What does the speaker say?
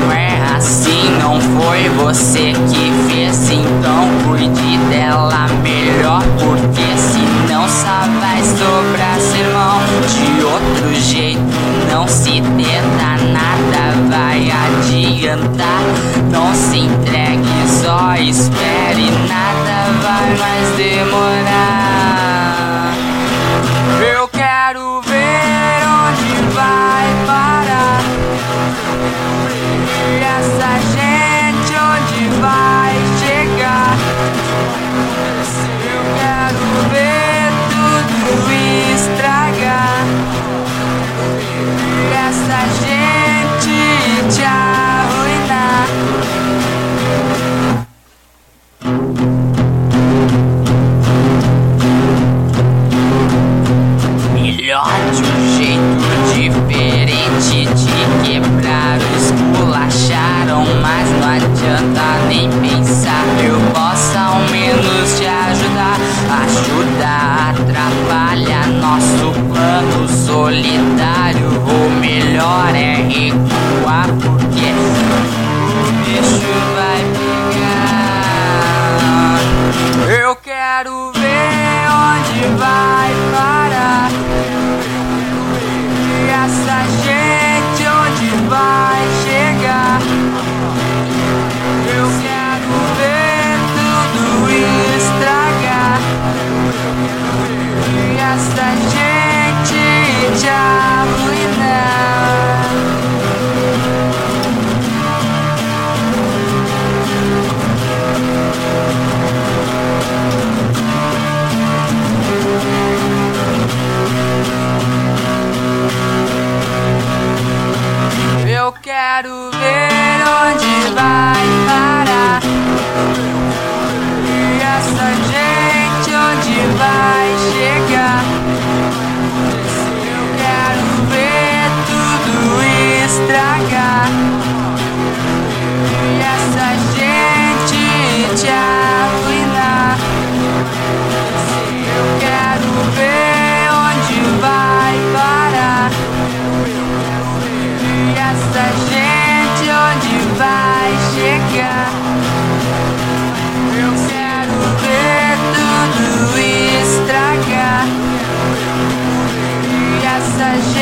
não é assim, não foi você que fez, então cuide dela melhor, porque senão só vai sobrar sermão. De outro jeito não se tenta, nada vai adiantar. Não se entregue, só espere, nada vai mais demorar. Eu quero ver onde vai parar essa gente, onde vai chegar. Eu quero ver tudo estragar, essa gente te arruinar. Melhor de um jeito diferente de quebrar o esculacharam, mas não adianta nem pensar. Eu posso ao menos te ajudar. Ajuda atrapalha nosso plano solitário. O melhor é recuar, porque o bicho vai pegar. Eu quero ver onde vai parar essa gente, onde vai chegar. Eu quero ver tudo estragar, essa gente te arruinar. Eu quero ver onde vai parar essa gente, onde vai chegar. Eu quero ver tudo estragar, essa gente te arruinar. Eu quero ver onde vai parar essa gente, onde vai chegar. Eu quero ver tudo estragar, essa gente